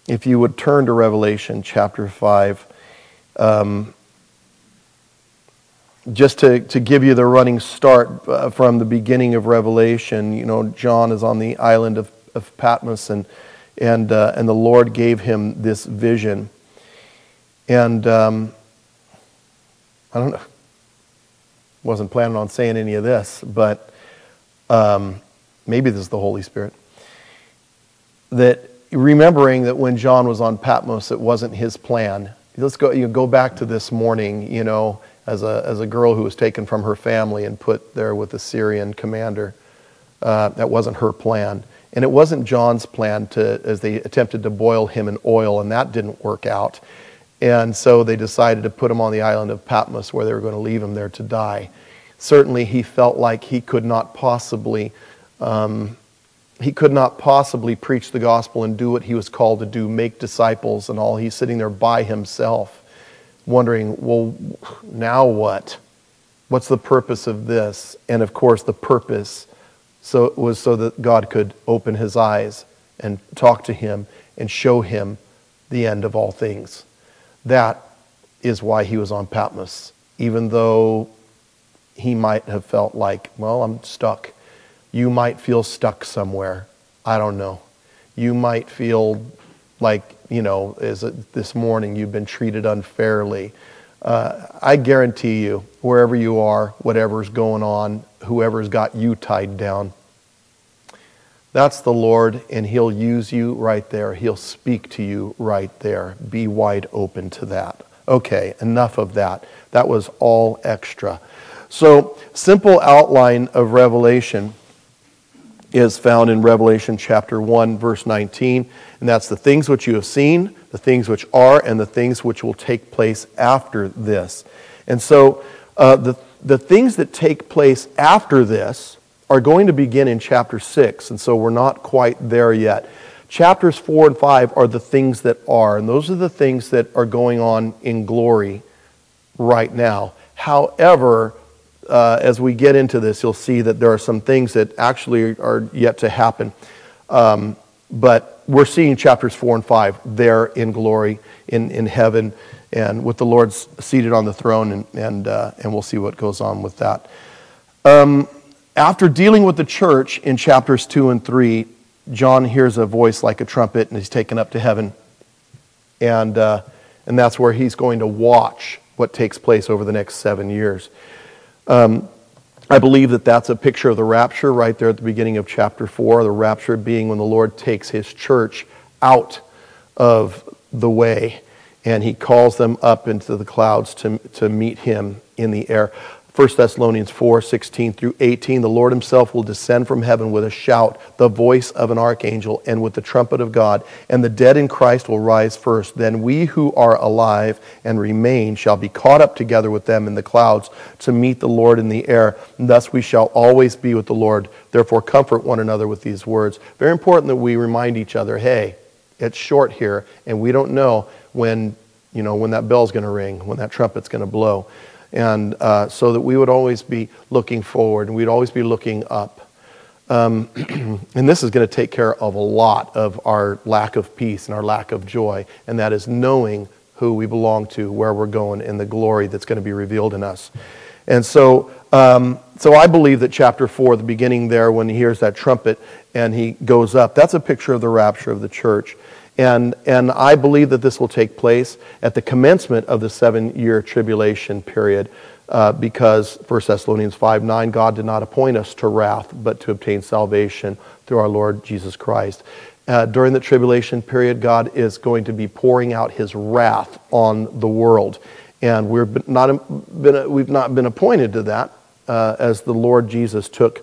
if you would turn to Revelation chapter 5, just to give you the running start from the beginning of Revelation. You know, John is on the island of Patmos, and the Lord gave him this vision. And I don't know, wasn't planning on saying any of this, but maybe this is the Holy Spirit. That remembering that when John was on Patmos, it wasn't his plan. Let's go back to this morning, you know, as a girl who was taken from her family and put there with the Syrian commander. That wasn't her plan. And it wasn't John's plan as they attempted to boil him in oil, and that didn't work out. And so they decided to put him on the island of Patmos, where they were going to leave him there to die. Certainly he felt like he could not possibly preach the gospel and do what he was called to do, make disciples and all. He's sitting there by himself, wondering, well, now what? What's the purpose of this? And of course the purpose was so that God could open his eyes and talk to him and show him the end of all things. That is why he was on Patmos, even though he might have felt like, well, I'm stuck. You might feel stuck somewhere. I don't know. You might feel like, you know, this morning you've been treated unfairly. I guarantee you, wherever you are, whatever's going on, whoever's got you tied down, that's the Lord, and he'll use you right there. He'll speak to you right there. Be wide open to that. Okay, enough of that. That was all extra. So, simple outline of Revelation is found in Revelation chapter 1, verse 19. And that's the things which you have seen, the things which are, and the things which will take place after this. And so, the things that take place after this are going to begin in chapter 6, and so we're not quite there yet. Chapters 4 and 5 are the things that are, and those are the things that are going on in glory right now. However, as we get into this, you'll see that there are some things that actually are yet to happen. But we're seeing chapters 4 and 5 there in glory, in heaven, and with the Lord seated on the throne, and we'll see what goes on with that. After dealing with the church in chapters 2 and 3, John hears a voice like a trumpet, and he's taken up to heaven. And that's where he's going to watch what takes place over the next 7 years. I believe that that's a picture of the rapture right there at the beginning of chapter 4, the rapture being when the Lord takes his church out of the way, and he calls them up into the clouds to meet him in the air. 1 Thessalonians 4, 16 through 18, the Lord himself will descend from heaven with a shout, the voice of an archangel, and with the trumpet of God, and the dead in Christ will rise first. Then we who are alive and remain shall be caught up together with them in the clouds to meet the Lord in the air, and thus we shall always be with the Lord. Therefore comfort one another with these words. Very important that we remind each other, hey, it's short here, and we don't know when that bell's going to ring, when that trumpet's going to blow. And so that we would always be looking forward, and we'd always be looking up. And this is going to take care of a lot of our lack of peace and our lack of joy, and that is knowing who we belong to, where we're going, and the glory that's going to be revealed in us. And so I believe that chapter 4, the beginning there, when he hears that trumpet and he goes up, that's a picture of the rapture of the church. And I believe that this will take place at the commencement of the 7-year tribulation period because 1 Thessalonians 5:9, God did not appoint us to wrath, but to obtain salvation through our Lord Jesus Christ. During the tribulation period, God is going to be pouring out his wrath on the world. And we've not been appointed to that as the Lord Jesus took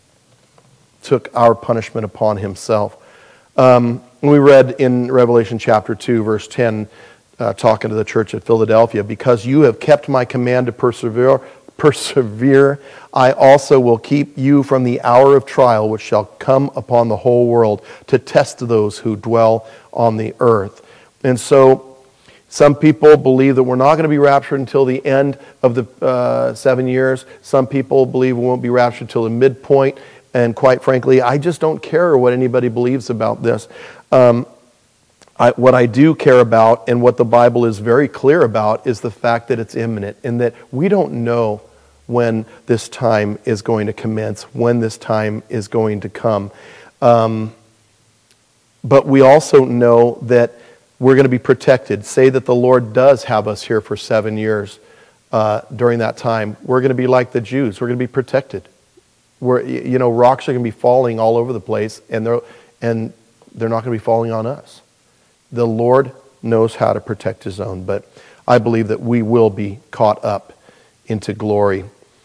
our punishment upon himself. We read in Revelation chapter 2, verse 10, talking to the church at Philadelphia, because you have kept my command to persevere, I also will keep you from the hour of trial which shall come upon the whole world to test those who dwell on the earth. And so some people believe that we're not going to be raptured until the end of the 7 years. Some people believe we won't be raptured until the midpoint. And quite frankly, I just don't care what anybody believes about this. What I do care about, and what the Bible is very clear about, is the fact that it's imminent, and that we don't know when this time is going to commence, when this time is going to come. But we also know that we're going to be protected. Say that the Lord does have us here for 7 years during that time. We're going to be like the Jews. We're going to be protected. Rocks are going to be falling all over the place, and they're not going to be falling on us. The Lord knows how to protect His own, but I believe that we will be caught up into glory.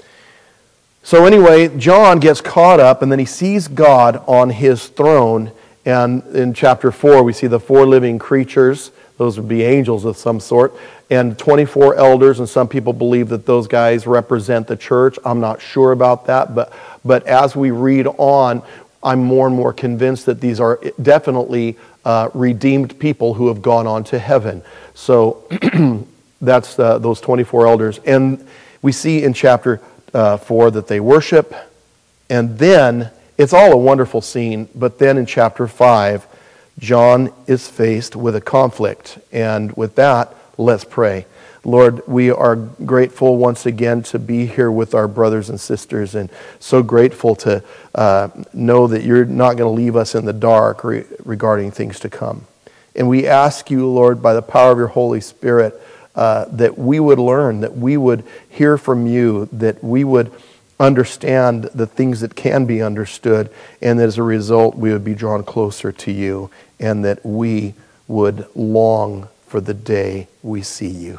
So anyway, John gets caught up, and then he sees God on His throne. And in chapter 4, we see the 4 living creatures. Those would be angels of some sort. And 24 elders, and some people believe that those guys represent the church. I'm not sure about that, but as we read on, I'm more and more convinced that these are definitely redeemed people who have gone on to heaven. So that's those 24 elders. And we see in chapter 4 that they worship. And then, it's all a wonderful scene, but then in chapter 5, John is faced with a conflict. And with that, let's pray. Lord, we are grateful once again to be here with our brothers and sisters, and so grateful to know that you're not going to leave us in the dark regarding things to come. And we ask you, Lord, by the power of your Holy Spirit, that we would learn, that we would hear from you, that we would understand the things that can be understood, and that as a result we would be drawn closer to you, and that we would long for the day we see you.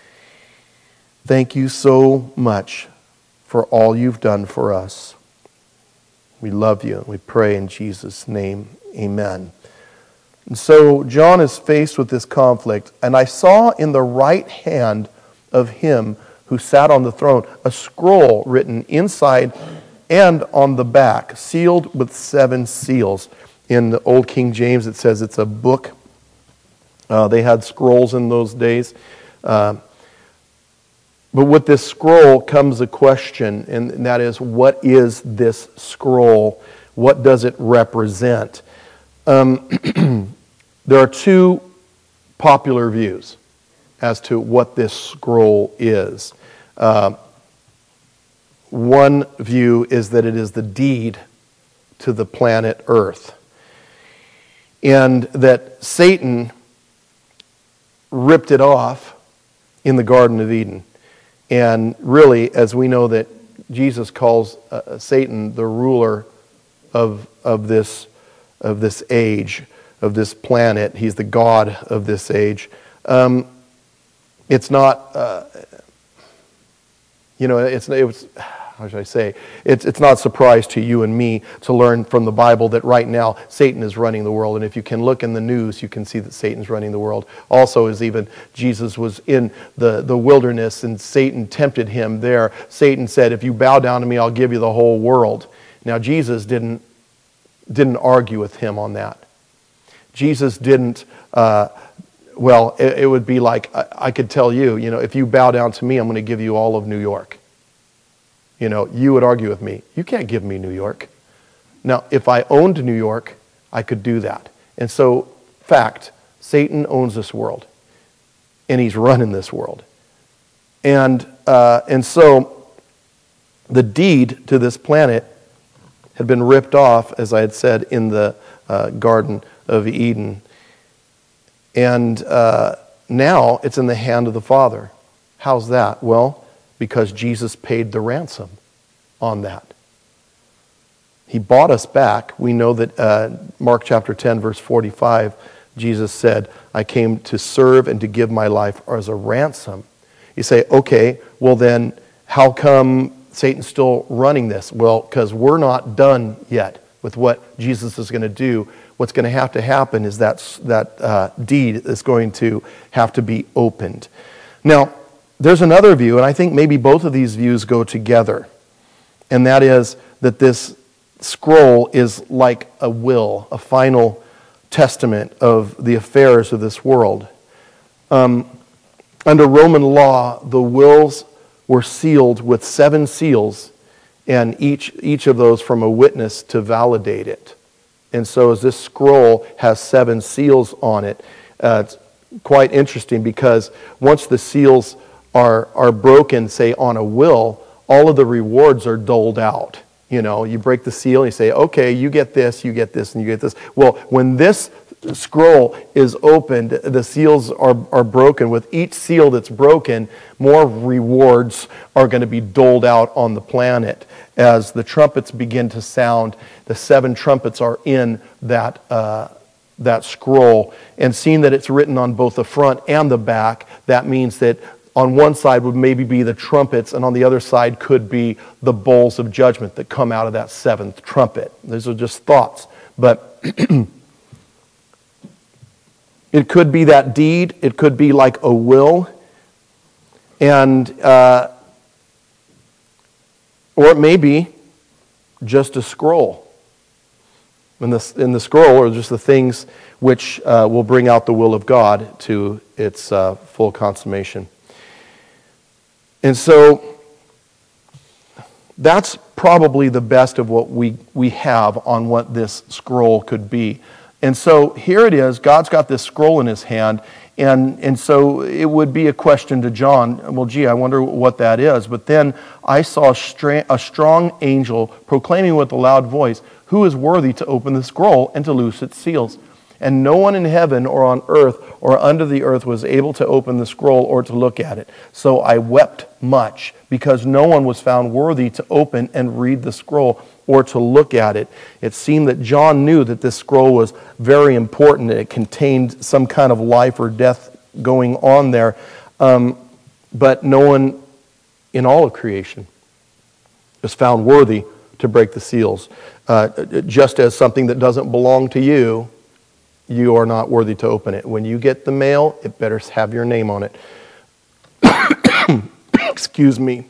Thank you so much for all you've done for us. We love you, and we pray in Jesus' name, amen. And so John is faced with this conflict, and I saw in the right hand of him who sat on the throne a scroll written inside and on the back, sealed with 7 seals. In the Old King James it says it's a book. They had scrolls in those days. But with this scroll comes a question, and that is, what is this scroll? What does it represent? There are 2 popular views as to what this scroll is. One view is that it is the deed to the planet Earth, and that Satan ripped it off in the Garden of Eden. And really, as we know that Jesus calls Satan the ruler of this age, of this planet. He's the god of this age. It's not, how should I say? It's not a surprise to you and me to learn from the Bible that right now Satan is running the world. And if you can look in the news, you can see that Satan's running the world. Also, as even Jesus was in the wilderness and Satan tempted him there, Satan said, if you bow down to me, I'll give you the whole world. Now, Jesus didn't argue with him on that. Jesus didn't, it would be like, I could tell you, if you bow down to me, I'm going to give you all of New York. You would argue with me. You can't give me New York. Now, if I owned New York, I could do that. And so, fact, Satan owns this world. And he's running this world. And so, the deed to this planet had been ripped off, as I had said, in the Garden of Eden. And now it's in the hand of the Father. How's that? Well, because Jesus paid the ransom on that. He bought us back. We know that Mark chapter 10, verse 45, Jesus said, I came to serve and to give my life as a ransom. You say, okay, well then, how come Satan's still running this? Well, because we're not done yet with what Jesus is going to do. What's going to have to happen is that deed is going to have to be opened. Now, there's another view, and I think maybe both of these views go together, and that is that this scroll is like a will, a final testament of the affairs of this world. Under Roman law, the wills were sealed with 7 seals, and each of those from a witness to validate it. And so as this scroll has 7 seals on it, it's quite interesting because once the seals are broken, say, on a will, all of the rewards are doled out. You know, you break the seal and you say, okay, you get this, and you get this. Well, when this scroll is opened, the seals are broken. With each seal that's broken, more rewards are going to be doled out on the planet. As the trumpets begin to sound, the 7 trumpets are in that scroll. And seeing that it's written on both the front and the back, that means that on one side would maybe be the trumpets, and on the other side could be the bowls of judgment that come out of that 7th trumpet. These are just thoughts. But it could be that deed. It could be like a will. And or it may be just a scroll. In the scroll are just the things which will bring out the will of God to its full consummation. And so that's probably the best of what we have on what this scroll could be. And so here it is. God's got this scroll in his hand. And so it would be a question to John, well, gee, I wonder what that is. But then I saw a strong angel proclaiming with a loud voice, who is worthy to open the scroll and to loose its seals? And no one in heaven or on earth or under the earth was able to open the scroll or to look at it. So I wept much because no one was found worthy to open and read the scroll or to look at it. It seemed that John knew that this scroll was very important. It contained some kind of life or death going on there. But no one in all of creation was found worthy to break the seals. Just as something that doesn't belong to you, you are not worthy to open it. When you get the mail, it better have your name on it. Excuse me.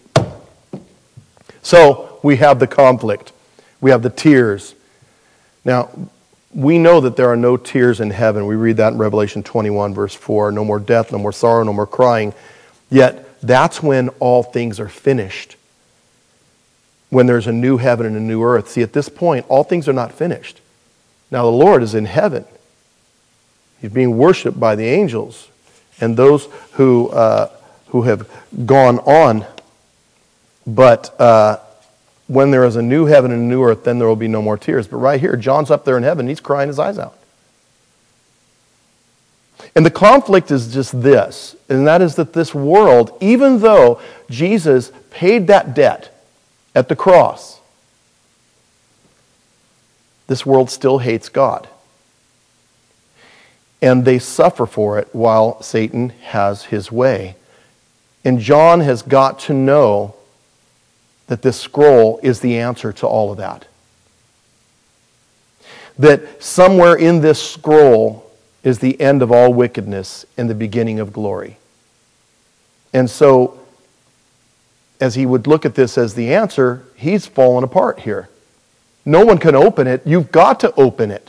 So we have the conflict. We have the tears. Now, we know that there are no tears in heaven. We read that in Revelation 21, verse 4. No more death, no more sorrow, no more crying. Yet, that's when all things are finished. When there's a new heaven and a new earth. See, at this point, all things are not finished. Now, the Lord is in heaven. He's being worshipped by the angels and those who have gone on. But when there is a new heaven and a new earth, then there will be no more tears. But right here, John's up there in heaven. He's crying his eyes out. And the conflict is just this, and that is that this world, even though Jesus paid that debt at the cross, this world still hates God. And they suffer for it while Satan has his way. And John has got to know that this scroll is the answer to all of that. That somewhere in this scroll is the end of all wickedness and the beginning of glory. And so, as he would look at this as the answer, he's fallen apart here. No one can open it. You've got to open it.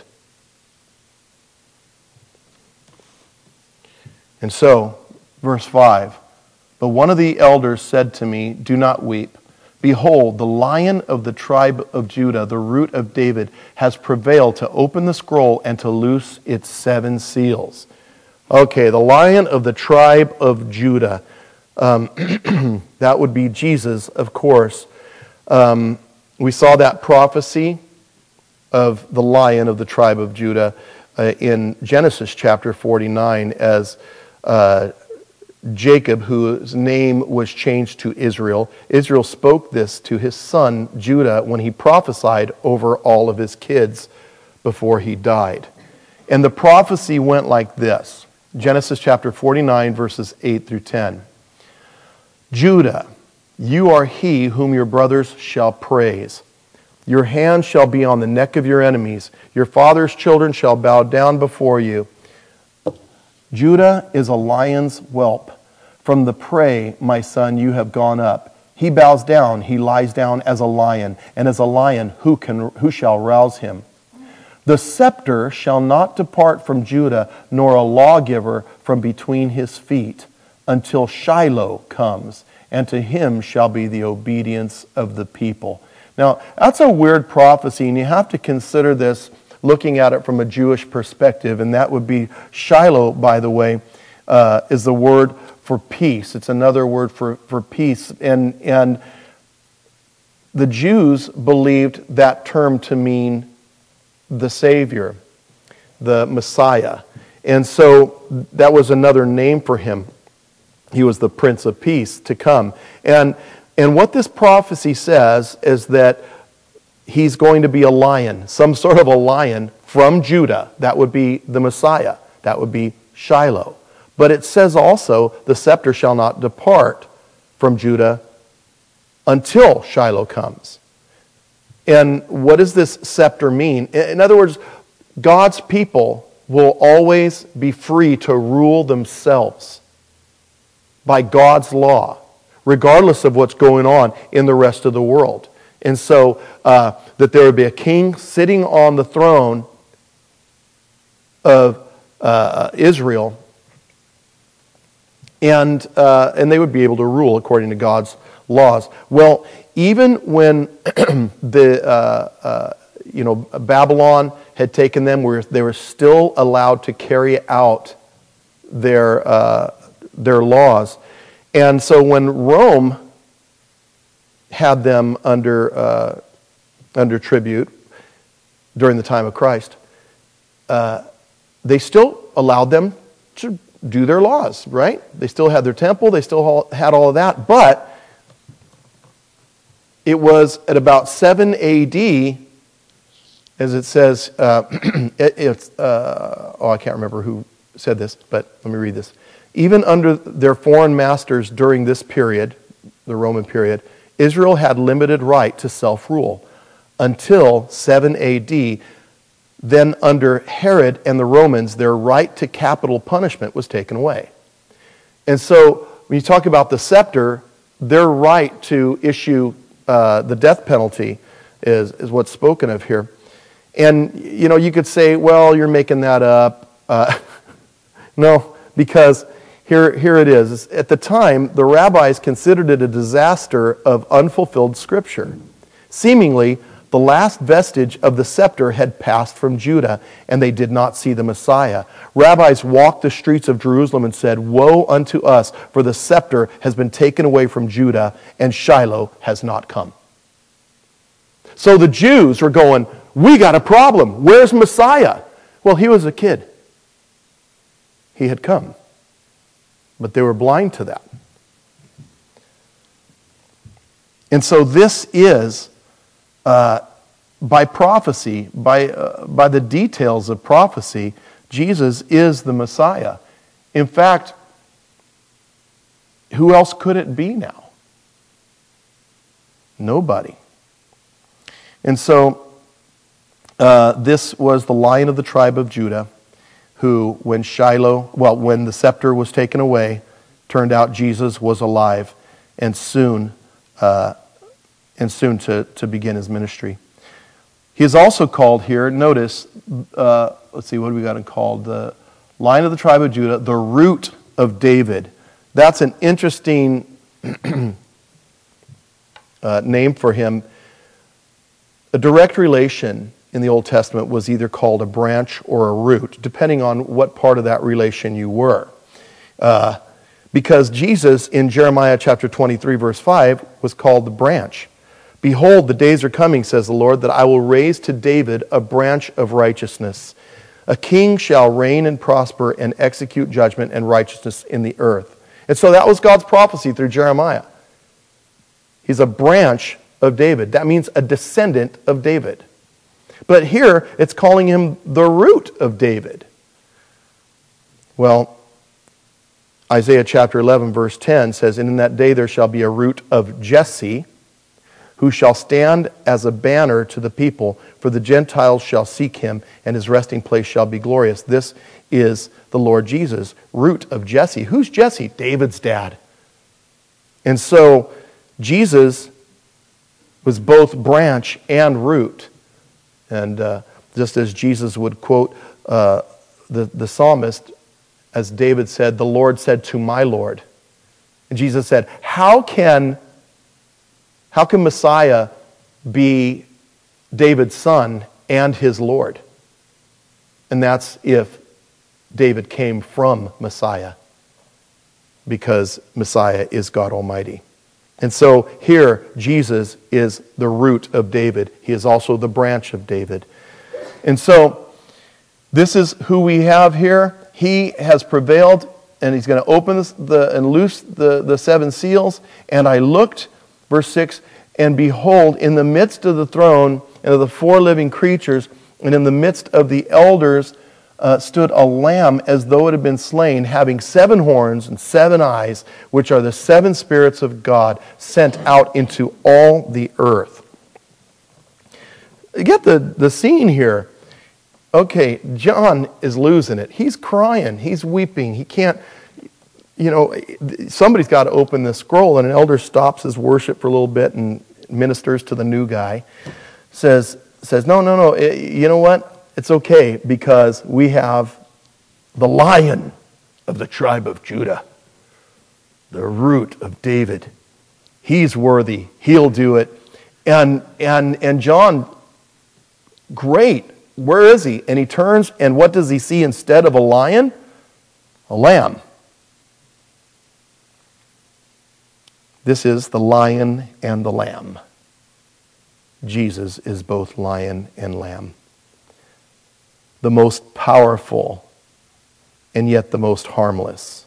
And so, verse 5, but one of the elders said to me, do not weep. Behold, the Lion of the tribe of Judah, the Root of David, has prevailed to open the scroll and to loose its 7 seals. Okay, the Lion of the tribe of Judah. That would be Jesus, of course. We saw that prophecy of the Lion of the tribe of Judah in Genesis chapter 49 as Jacob, whose name was changed to Israel. Israel spoke this to his son Judah when he prophesied over all of his kids before he died. And the prophecy went like this. Genesis chapter 49, verses 8 through 10. Judah, you are he whom your brothers shall praise. Your hand shall be on the neck of your enemies. Your father's children shall bow down before you. Judah is a lion's whelp. From the prey, my son, you have gone up. He bows down, he lies down as a lion, and as a lion, who shall rouse him? The scepter shall not depart from Judah, nor a lawgiver from between his feet, until Shiloh comes, and to him shall be the obedience of the people. Now, that's a weird prophecy, and you have to consider this looking at it from a Jewish perspective, and that would be Shiloh, by the way, is the word for peace. It's another word for peace. And the Jews believed that term to mean the Savior, the Messiah. And so that was another name for him. He was the Prince of Peace to come. And what this prophecy says is that he's going to be a lion, some sort of a lion from Judah. That would be the Messiah. That would be Shiloh. But it says also, the scepter shall not depart from Judah until Shiloh comes. And what does this scepter mean? In other words, God's people will always be free to rule themselves by God's law, regardless of what's going on in the rest of the world. And so that there would be a king sitting on the throne of Israel, and they would be able to rule according to God's laws. Well, even when Babylon had taken them, where they were still allowed to carry out their laws. And so when Rome had them under tribute during the time of Christ, they still allowed them to do their laws, right? They still had their temple, they still had all of that, but it was at about 7 AD, as it says, I can't remember who said this, but let me read this. Even under their foreign masters during this period, the Roman period, Israel had limited right to self-rule until 7 AD. Then under Herod and the Romans, their right to capital punishment was taken away. And so when you talk about the scepter, their right to issue the death penalty is what's spoken of here. And, you could say, well, you're making that up. No, because here it is. At the time, the rabbis considered it a disaster of unfulfilled scripture. Seemingly, the last vestige of the scepter had passed from Judah, and they did not see the Messiah. Rabbis walked the streets of Jerusalem and said, "Woe unto us, for the scepter has been taken away from Judah, and Shiloh has not come." So the Jews were going, we got a problem. Where's Messiah? Well, he was a kid. He had come. But they were blind to that. And so this is, by prophecy, by the details of prophecy, Jesus is the Messiah. In fact, who else could it be now? Nobody. And so this was the Lion of the tribe of Judah, who, when the scepter was taken away, turned out Jesus was alive and soon to begin his ministry. He is also called here, notice, let's see, what do we got him called? The Lion of the tribe of Judah, the Root of David. That's an interesting name for him. A direct relation in the Old Testament was either called a branch or a root, depending on what part of that relation you were. Because Jesus, in Jeremiah chapter 23, verse 5, was called the branch. "Behold, the days are coming, says the Lord, that I will raise to David a branch of righteousness. A king shall reign and prosper and execute judgment and righteousness in the earth." And so that was God's prophecy through Jeremiah. He's a branch of David. That means a descendant of David. But here, it's calling him the root of David. Well, Isaiah chapter 11, verse 10 says, "And in that day there shall be a root of Jesse, who shall stand as a banner to the people, for the Gentiles shall seek him, and his resting place shall be glorious." This is the Lord Jesus, root of Jesse. Who's Jesse? David's dad. And so, Jesus was both branch and root. And just as Jesus would quote the psalmist, as David said, "The Lord said to my Lord." And Jesus said, how can Messiah be David's son and his Lord? And that's if David came from Messiah, because Messiah is God Almighty. And so here, Jesus is the root of David. He is also the branch of David. And so, this is who we have here. He has prevailed, and he's going to open and loose the seven seals. And I looked, verse 6, and behold, in the midst of the throne and of the four living creatures, and in the midst of the elders, stood a lamb as though it had been slain, having 7 horns and 7 eyes, which are the 7 spirits of God sent out into all the earth. You get the scene here. Okay, John is losing it. He's crying. He's weeping. He can't, somebody's got to open this scroll, and an elder stops his worship for a little bit and ministers to the new guy. Says, no, you know what? It's okay, because we have the Lion of the tribe of Judah, the root of David. He's worthy. He'll do it. And John, great. Where is he? And he turns, and what does he see instead of a lion? A lamb. This is the lion and the lamb. Jesus is both lion and lamb. The most powerful and yet the most harmless.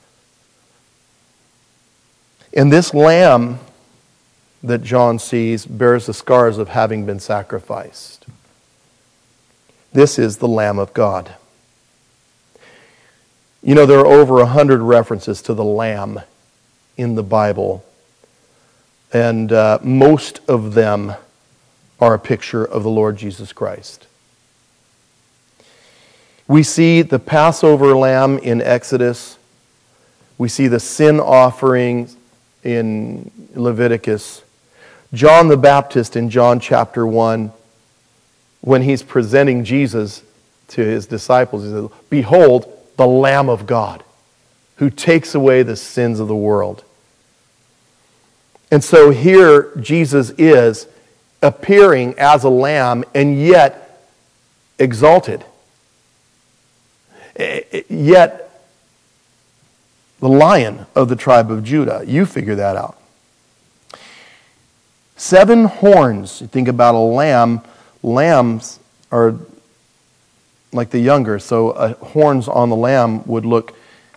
And this lamb that John sees bears the scars of having been sacrificed. This is the Lamb of God. There are over 100 references to the Lamb in the Bible, and most of them are a picture of the Lord Jesus Christ. We see the Passover lamb in Exodus. We see the sin offering in Leviticus. John the Baptist in John chapter 1, when he's presenting Jesus to his disciples, he says, "Behold, the Lamb of God, who takes away the sins of the world." And so here Jesus is appearing as a lamb and yet exalted. Yet the Lion of the tribe of Judah. You figure that out. 7 horns. You think about a lamb. Lambs are like the younger, so horns on the lamb would look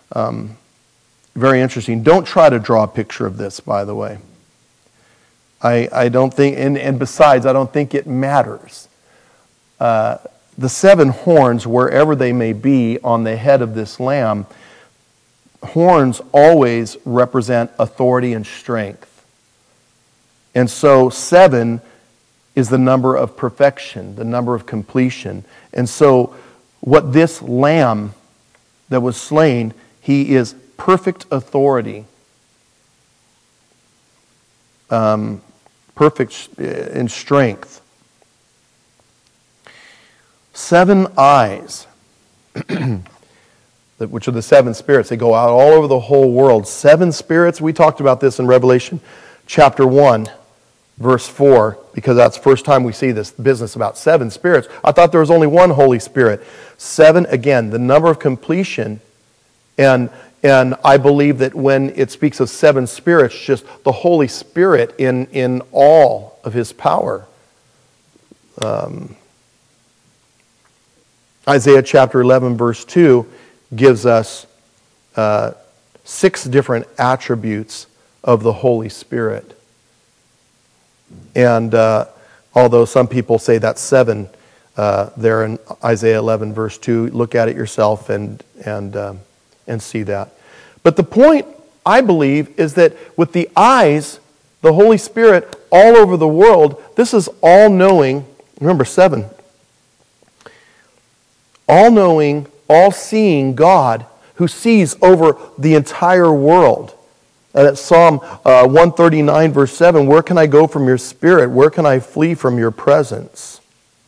very interesting. Don't try to draw a picture of this, by the way. I don't think, and besides, I don't think it matters. The 7 horns, wherever they may be on the head of this lamb, horns always represent authority and strength. And so 7 is the number of perfection, the number of completion. And so what this lamb that was slain, he is perfect authority, perfect in strength. 7 eyes, which are the 7 spirits. They go out all over the whole world. 7 spirits. We talked about this in Revelation chapter 1, verse 4, because that's the first time we see this business about 7 spirits. I thought there was only one Holy Spirit. 7, again, the number of completion. And I believe that when it speaks of 7 spirits, just the Holy Spirit in all of his power. Isaiah chapter 11, verse 2 gives us 6 different attributes of the Holy Spirit. And although some people say that's 7 there in Isaiah 11, verse 2, look at it yourself and see that. But the point, I believe, is that with the eyes, the Holy Spirit all over the world, this is all-knowing. Remember, 7. All-knowing, all-seeing God who sees over the entire world. And it's Psalm 139, verse 7, "Where can I go from your spirit? Where can I flee from your presence?"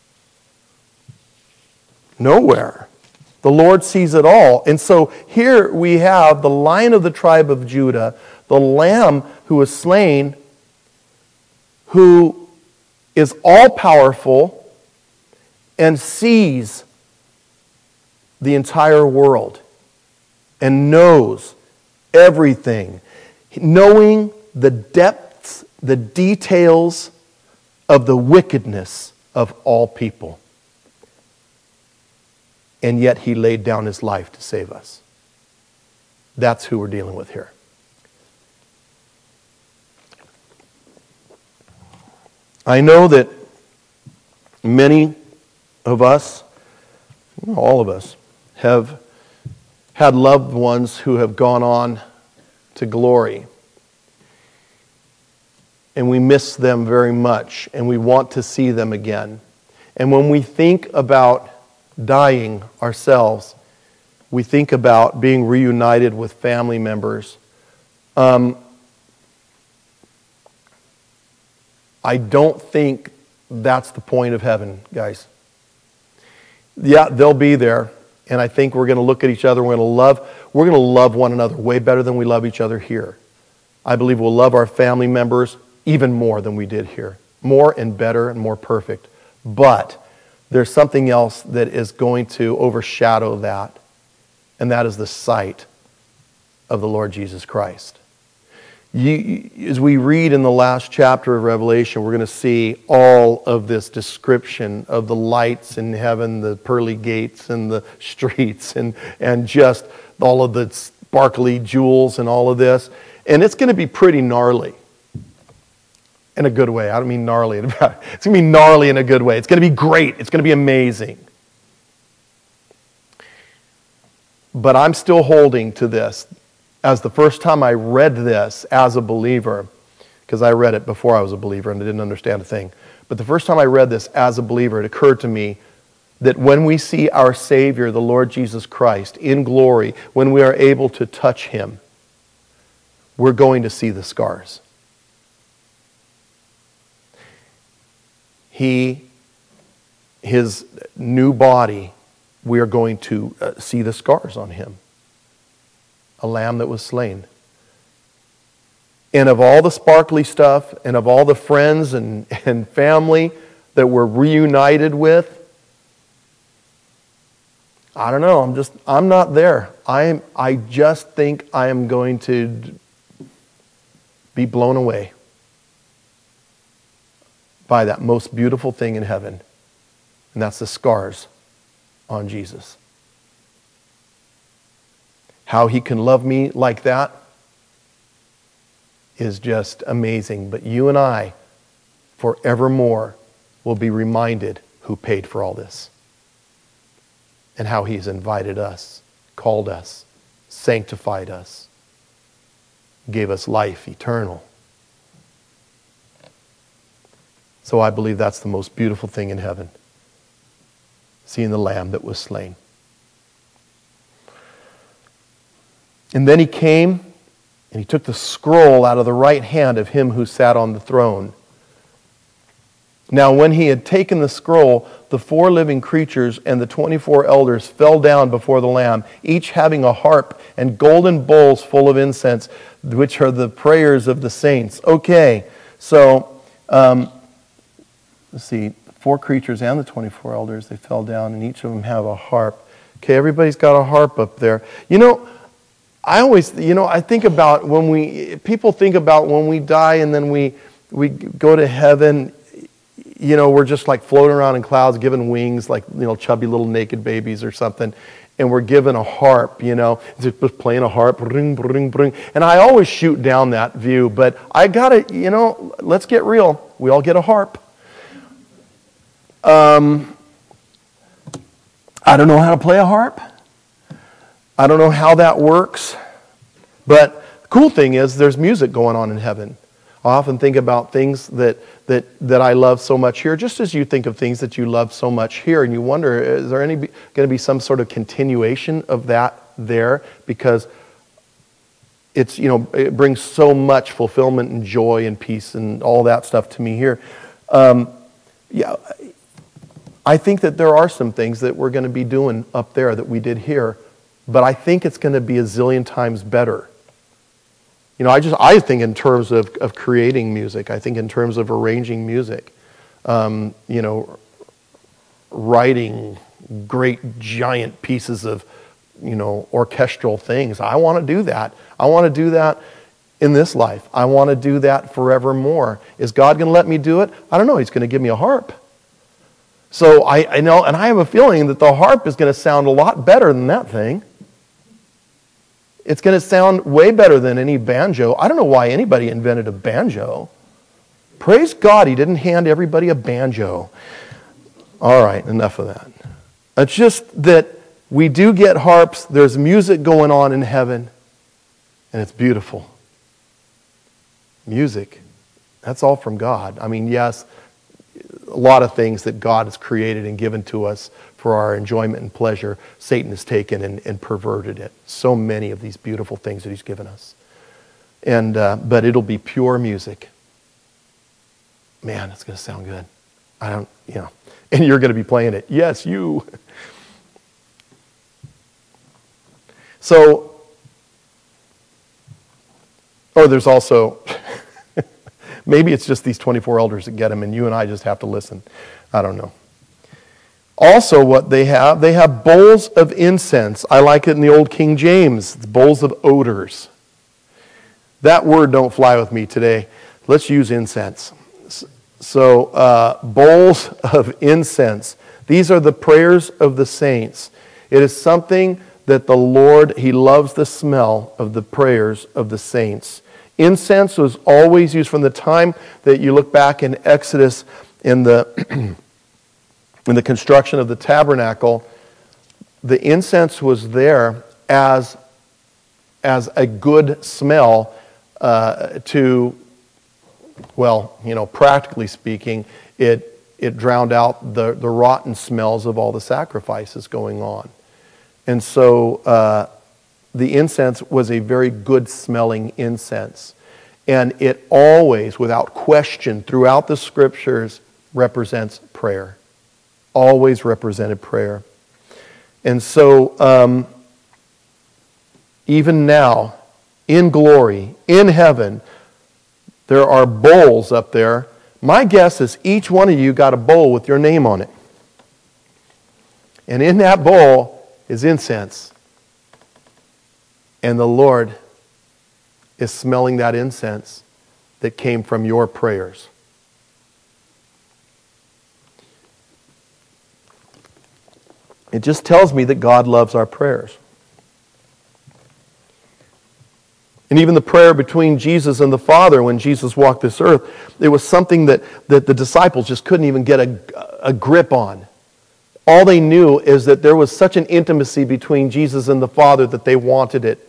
Nowhere. The Lord sees it all. And so here we have the Lion of the tribe of Judah, the Lamb who was slain, who is all-powerful and sees the entire world and knows everything, knowing the depths, the details of the wickedness of all people. And yet he laid down his life to save us. That's who we're dealing with here. I know that many of us, all of us, have had loved ones who have gone on to glory. And we miss them very much, and we want to see them again. And when we think about dying ourselves, we think about being reunited with family members. I don't think that's the point of heaven, guys. Yeah, they'll be there, and I think we're going to look at each other. We're going to love one another way better than we love each other here. I believe we'll love our family members even more than we did here. More and better and more perfect. But there's something else that is going to overshadow that, and that is the sight of the Lord Jesus Christ. As we read in the last chapter of Revelation, we're going to see all of this description of the lights in heaven, the pearly gates and the streets, and just all of the sparkly jewels and all of this. And it's going to be pretty gnarly in a good way. I don't mean gnarly. It's going to be gnarly in a good way. It's going to be great. It's going to be amazing. But I'm still holding to this. As the first time I read this as a believer, because I read it before I was a believer and I didn't understand a thing, but the first time I read this as a believer, it occurred to me that when we see our Savior, the Lord Jesus Christ, in glory, when we are able to touch Him, we're going to see the scars. His new body, we are going to see the scars on Him. A lamb that was slain. And of all the sparkly stuff, and of all the friends and family that we're reunited with, I don't know, I'm not there. I just think I am going to be blown away by that most beautiful thing in heaven. And that's the scars on Jesus. How He can love me like that is just amazing. But you and I, forevermore, will be reminded who paid for all this. And how He's invited us, called us, sanctified us, gave us life eternal. So I believe that's the most beautiful thing in heaven. Seeing the Lamb that was slain. And then He came and He took the scroll out of the right hand of Him who sat on the throne. Now when He had taken the scroll, the 4 living creatures and the 24 elders fell down before the Lamb, each having a harp and golden bowls full of incense, which are the prayers of the saints. Okay, so let's see, 4 creatures and the 24 elders, they fell down, and each of them have a harp. Okay, everybody's got a harp up there. You know, I think about people think about when we die and then we go to heaven, we're just like floating around in clouds, given wings, like, chubby little naked babies or something. And we're given a harp, just playing a harp, bring, bring, bring. And I always shoot down that view, but I gotta, let's get real. We all get a harp. I don't know how to play a harp. I don't know how that works, but the cool thing is there's music going on in heaven. I often think about things that I love so much here, just as you think of things that you love so much here, and you wonder, is there going to be some sort of continuation of that there? Because it brings so much fulfillment and joy and peace and all that stuff to me here. I think that there are some things that we're going to be doing up there that we did here, but I think it's going to be a zillion times better. I think in terms of creating music. I think in terms of arranging music. Writing great giant pieces of, orchestral things. I want to do that. I want to do that in this life. I want to do that forevermore. Is God going to let me do it? I don't know. He's going to give me a harp. So I know, and I have a feeling that the harp is going to sound a lot better than that thing. It's going to sound way better than any banjo. I don't know why anybody invented a banjo. Praise God, he didn't hand everybody a banjo. All right, enough of that. It's just that we do get harps. There's music going on in heaven, and it's beautiful. Music, that's all from God. I mean, yes, a lot of things that God has created and given to us for our enjoyment and pleasure, Satan has taken and perverted it. So many of these beautiful things that he's given us. And but it'll be pure music. Man, it's going to sound good. And you're going to be playing it. Yes, you. So, there's also, maybe it's just these 24 elders that get them, and you and I just have to listen. I don't know. Also, what they have bowls of incense. I like it in the old King James. It's bowls of odors. That word don't fly with me today. Let's use incense. So, bowls of incense. These are the prayers of the saints. It is something that the Lord, he loves the smell of the prayers of the saints. Incense was always used from the time that you look back in Exodus in the in the construction of the tabernacle. The incense was there as a good smell to, practically speaking, it drowned out the rotten smells of all the sacrifices going on. And so the incense was a very good smelling incense. And it always, without question, throughout the scriptures, represents prayer. Always represented prayer. And so even now, in glory, in heaven, there are bowls up there. My guess is each one of you got a bowl with your name on it. And in that bowl is incense. And the Lord is smelling that incense that came from your prayers. It just tells me that God loves our prayers. And even the prayer between Jesus and the Father when Jesus walked this earth, it was something that the disciples just couldn't even get a grip on. All they knew is that there was such an intimacy between Jesus and the Father that they wanted it.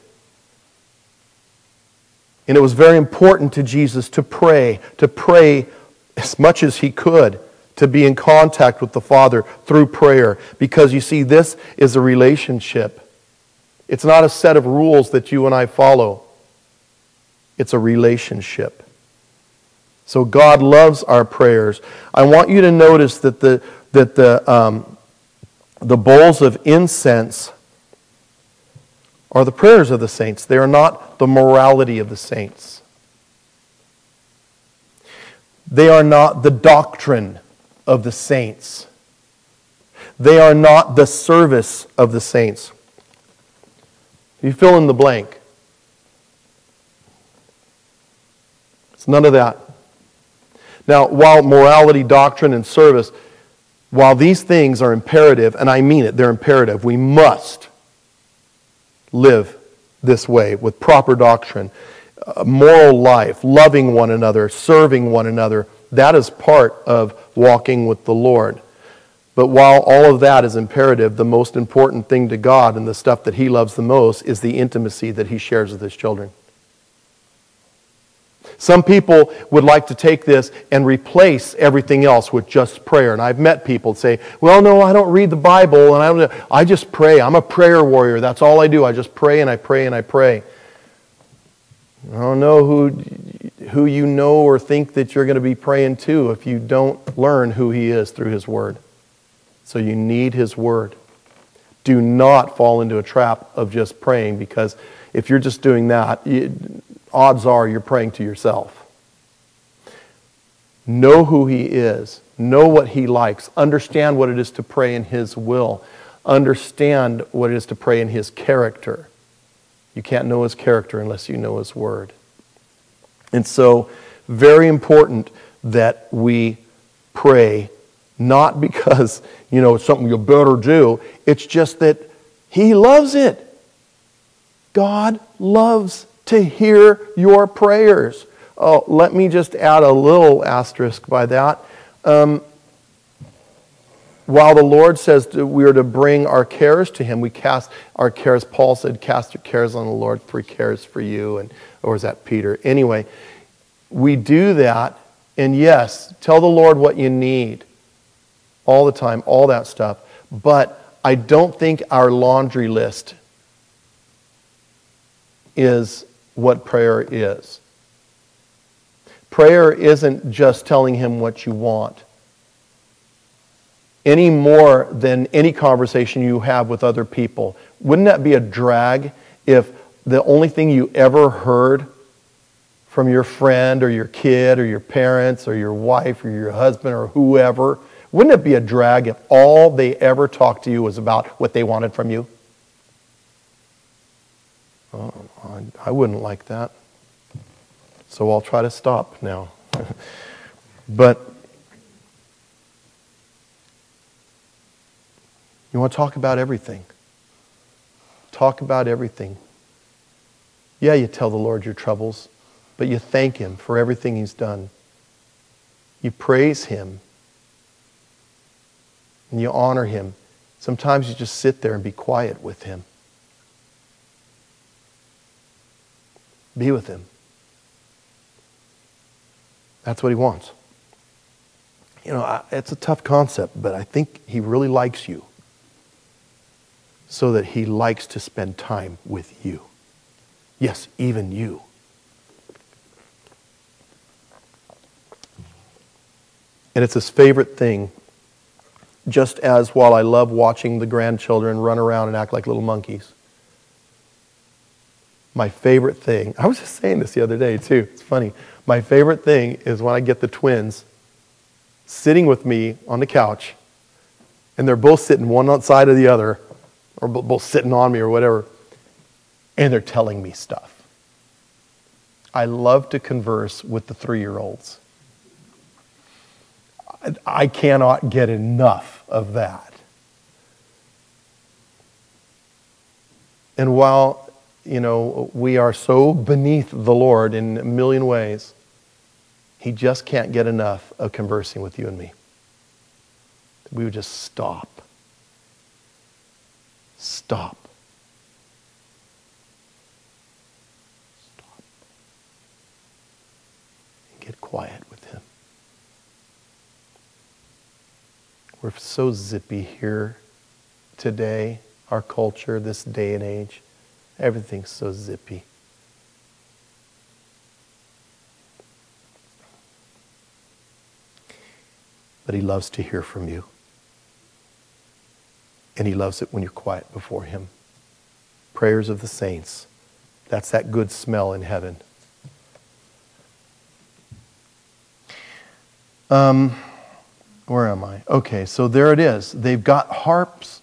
And it was very important to Jesus to pray as much as he could, to be in contact with the Father through prayer. Because you see, this is a relationship. It's not a set of rules that you and I follow. It's a relationship. So God loves our prayers. I want you to notice that the bowls of incense are the prayers of the saints. They are not the morality of the saints. They are not the doctrine of the saints. They are not the service of the saints. You fill in the blank. It's none of that. Now, while morality, doctrine, and service, while these things are imperative, and I mean it, they're imperative, we must live this way with proper doctrine, moral life, loving one another, serving one another. That is part of walking with the Lord. But while all of that is imperative, the most important thing to God and the stuff that he loves the most is the intimacy that he shares with his children. Some people would like to take this and replace everything else with just prayer. And I've met people say, well, no, I don't read the Bible, and I just pray. I'm a prayer warrior. That's all I do. I just pray and I pray and I pray. I don't know who you know or think that you're going to be praying to if you don't learn who he is through his word. So you need his word. Do not fall into a trap of just praying, because if you're just doing that, odds are you're praying to yourself. Know who He is. Know what He likes. Understand what it is to pray in His will. Understand what it is to pray in His character. You can't know His character unless you know His Word. And so, very important that we pray, not because, it's something you better do. It's just that He loves it. God loves to hear your prayers. Oh, let me just add a little asterisk by that. While the Lord says that we are to bring our cares to Him, we cast our cares. Paul said, cast your cares on the Lord, for He cares for you. Or is that Peter? Anyway, we do that. And yes, tell the Lord what you need all the time, all that stuff. But I don't think our laundry list is what prayer is. Prayer isn't just telling Him what you want, any more than any conversation you have with other people. Wouldn't that be a drag if the only thing you ever heard from your friend or your kid or your parents or your wife or your husband or whoever, wouldn't it be a drag if all they ever talked to you was about what they wanted from you? Oh, I wouldn't like that. So I'll try to stop now. But you want to talk about everything. Talk about everything. Yeah, you tell the Lord your troubles, but you thank Him for everything He's done. You praise Him. And you honor Him. Sometimes you just sit there and be quiet with Him. Be with Him. That's what He wants. It's a tough concept, but I think He really likes you, so that He likes to spend time with you. Yes, even you. And it's His favorite thing, just as while I love watching the grandchildren run around and act like little monkeys, my favorite thing, I was just saying this the other day too, it's funny. My favorite thing is when I get the twins sitting with me on the couch, and they're both sitting one on side of the other, or both sitting on me or whatever, and they're telling me stuff. I love to converse with the 3-year-olds. I cannot get enough of that. And while we are so beneath the Lord in a million ways, He just can't get enough of conversing with you and me. We would just stop. Stop. Stop. And get quiet with Him. We're so zippy here today, our culture, this day and age. Everything's so zippy. But He loves to hear from you. And He loves it when you're quiet before Him. Prayers of the saints. That's that good smell in heaven. Where am I? Okay, so there it is. They've got harps.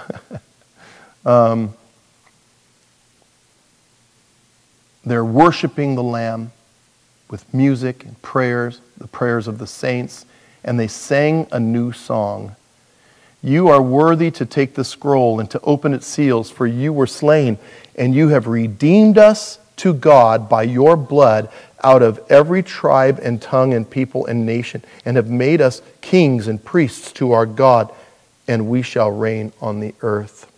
They're worshiping the Lamb with music and prayers, the prayers of the saints, and they sang a new song. You are worthy to take the scroll and to open its seals, for you were slain, and you have redeemed us to God by your blood out of every tribe and tongue and people and nation, and have made us kings and priests to our God, and we shall reign on the earth.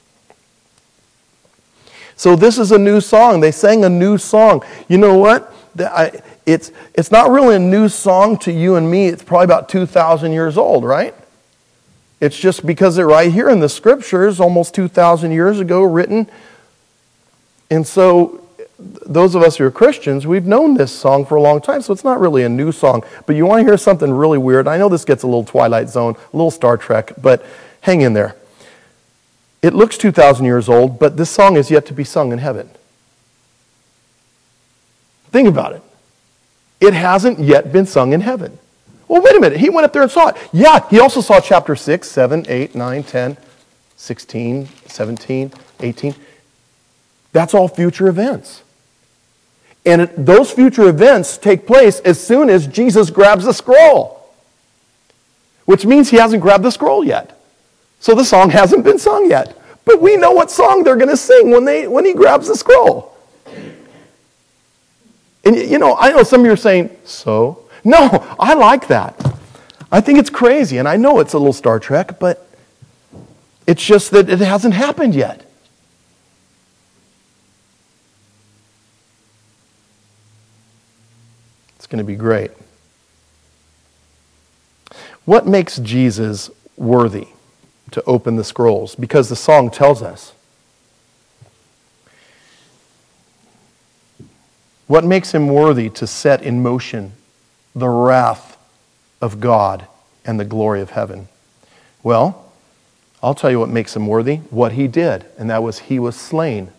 So this is a new song. They sang a new song. You know what? It's not really a new song to you and me. It's probably about 2,000 years old, right? It's just because they're right here in the Scriptures, almost 2,000 years ago written. And so those of us who are Christians, we've known this song for a long time, so it's not really a new song. But you want to hear something really weird? I know this gets a little Twilight Zone, a little Star Trek, but hang in there. It looks 2,000 years old, but this song is yet to be sung in heaven. Think about it. It hasn't yet been sung in heaven. Well, wait a minute. He went up there and saw it. Yeah, he also saw chapter 6, 7, 8, 9, 10, 16, 17, 18. That's all future events. And those future events take place as soon as Jesus grabs the scroll, which means he hasn't grabbed the scroll yet. So the song hasn't been sung yet. But we know what song they're going to sing when he grabs the scroll. And I know some of you are saying, so? No, I like that. I think it's crazy, and I know it's a little Star Trek, but it's just that it hasn't happened yet. It's going to be great. What makes Jesus worthy to open the scrolls? Because the song tells us. What makes him worthy to set in motion the wrath of God and the glory of heaven? Well, I'll tell you what makes him worthy. What he did, and that was he was slain.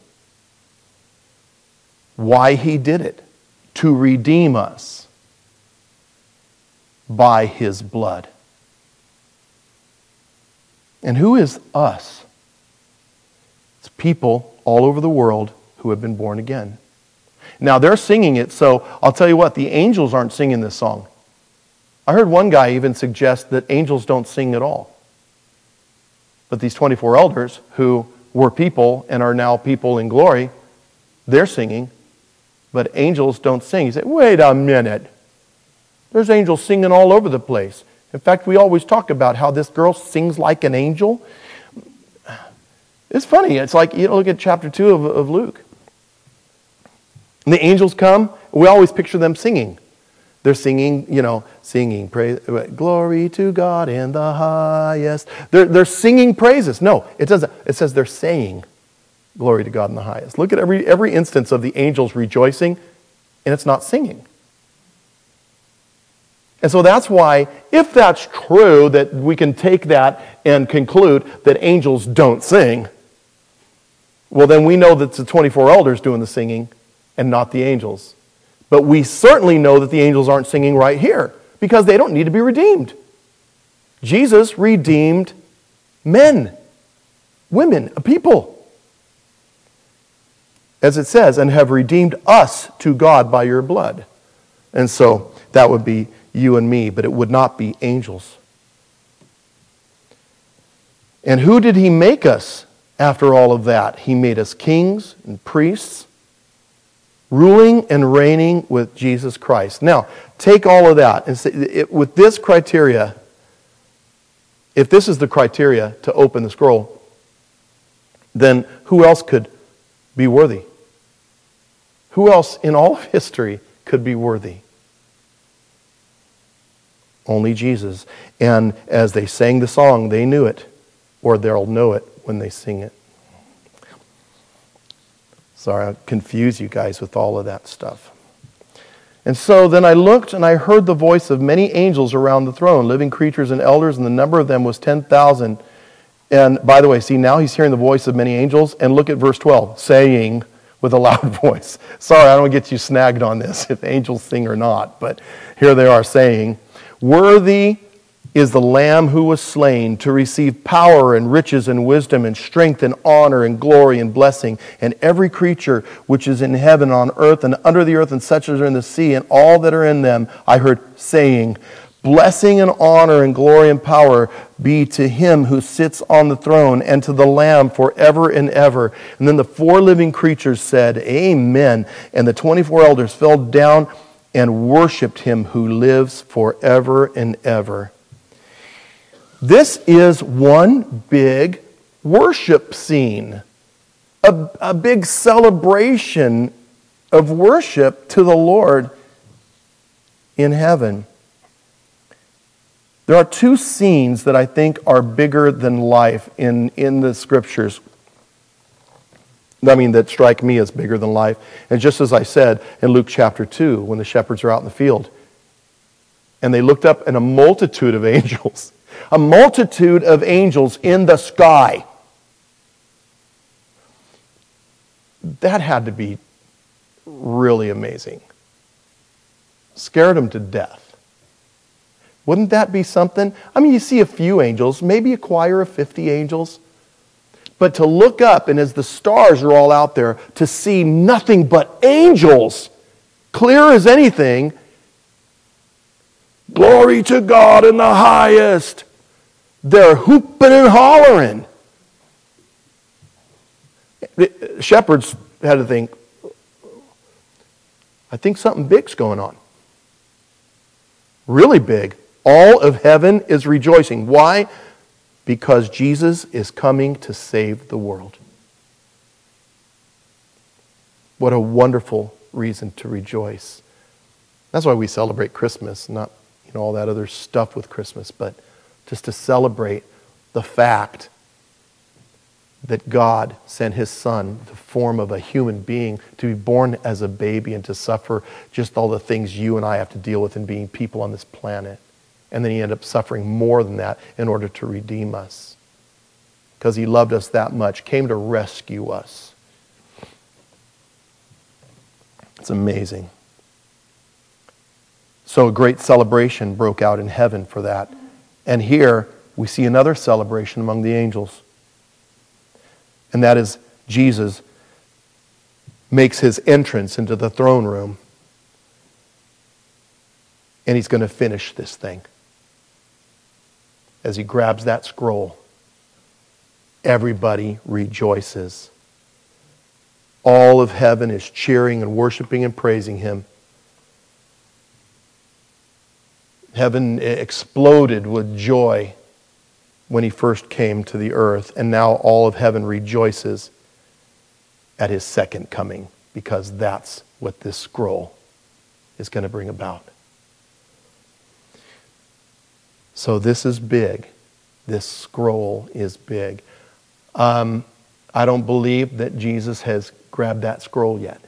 Why he did it? To redeem us by his blood. And who is us? It's people all over the world who have been born again. Now, they're singing it, so I'll tell you what, the angels aren't singing this song. I heard one guy even suggest that angels don't sing at all. But these 24 elders, who were people and are now people in glory, they're singing, but angels don't sing. You say, wait a minute. There's angels singing all over the place. In fact, we always talk about how this girl sings like an angel. It's funny. It's like, look at chapter 2 of Luke. And the angels come, we always picture them singing. They're singing, singing praise, glory to God in the highest. They're singing praises. No, it doesn't. It says they're saying glory to God in the highest. Look at every instance of the angels rejoicing, and it's not singing. And so that's why, if that's true, that we can take that and conclude that angels don't sing, well, then we know that it's the 24 elders doing the singing and not the angels. But we certainly know that the angels aren't singing right here because they don't need to be redeemed. Jesus redeemed men, women, people. As it says, and have redeemed us to God by your blood. And so that would be you and me, but it would not be angels. And who did he make us after all of that? He made us kings and priests, ruling and reigning with Jesus Christ. Now, take all of that and say, with this criteria, if this is the criteria to open the scroll, then who else could be worthy? Who else in all of history could be worthy? Only Jesus. And as they sang the song, they knew it, or they'll know it when they sing it. Sorry, I confuse you guys with all of that stuff. And so then I looked and I heard the voice of many angels around the throne, living creatures and elders, and the number of them was 10,000. And by the way, see, now he's hearing the voice of many angels. And look at verse 12, saying with a loud voice. Sorry, I don't get you snagged on this, if angels sing or not. But here they are saying, worthy is the Lamb who was slain to receive power and riches and wisdom and strength and honor and glory and blessing. And every creature which is in heaven, on earth, and under the earth, and such as are in the sea, and all that are in them, I heard saying, blessing and honor and glory and power be to him who sits on the throne and to the Lamb forever and ever. And then the 4 living creatures said, Amen. And the 24 elders fell down and worshipped him who lives forever and ever. This is one big worship scene, a big celebration of worship to the Lord in heaven. There are 2 scenes that I think are bigger than life in the Scriptures. That strike me as bigger than life. And just as I said in Luke chapter 2, when the shepherds are out in the field, and they looked up and a multitude of angels in the sky. That had to be really amazing. Scared them to death. Wouldn't that be something? I mean, you see a few angels, maybe a choir of 50 angels. But to look up, and as the stars are all out there, to see nothing but angels, clear as anything, glory to God in the highest. They're hooping and hollering. The shepherds had to think, I think something big's going on. Really big. All of heaven is rejoicing. Why? Because Jesus is coming to save the world. What a wonderful reason to rejoice. That's why we celebrate Christmas, not all that other stuff with Christmas, but just to celebrate the fact that God sent His Son, the form of a human being, to be born as a baby and to suffer just all the things you and I have to deal with in being people on this planet. And then He ended up suffering more than that in order to redeem us. Because He loved us that much, came to rescue us. It's amazing. So a great celebration broke out in heaven for that. And here we see another celebration among the angels. And that is Jesus makes His entrance into the throne room. And He's going to finish this thing. As He grabs that scroll, everybody rejoices. All of heaven is cheering and worshiping and praising Him. Heaven exploded with joy when He first came to the earth, and now all of heaven rejoices at His second coming, because that's what this scroll is going to bring about. So this is big. This scroll is big. I don't believe that Jesus has grabbed that scroll yet,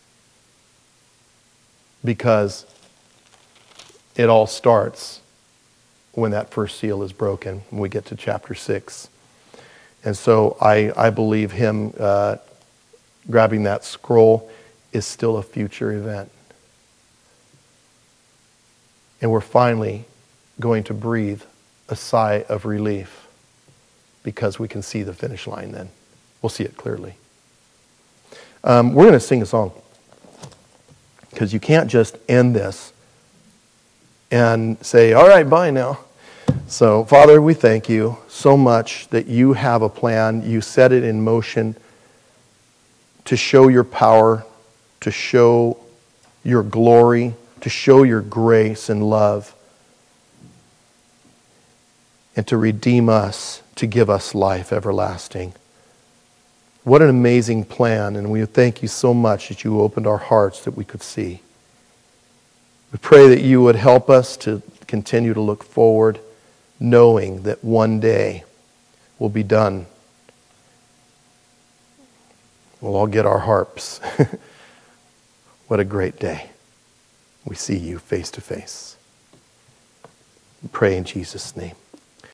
because it all starts when that first seal is broken, when we get to chapter 6. And so I believe Him grabbing that scroll is still a future event. And we're finally going to breathe a sigh of relief, because we can see the finish line then. We'll see it clearly. We're going to sing a song, because you can't just end this and say, all right, bye now. So, Father, we thank You so much that You have a plan. You set it in motion to show Your power, to show Your glory, to show Your grace and love, and to redeem us, to give us life everlasting. What an amazing plan, and we thank You so much that You opened our hearts that we could see. We pray that You would help us to continue to look forward, knowing that one day we'll be done. We'll all get our harps. What a great day. We see You face to face. We pray in Jesus' name.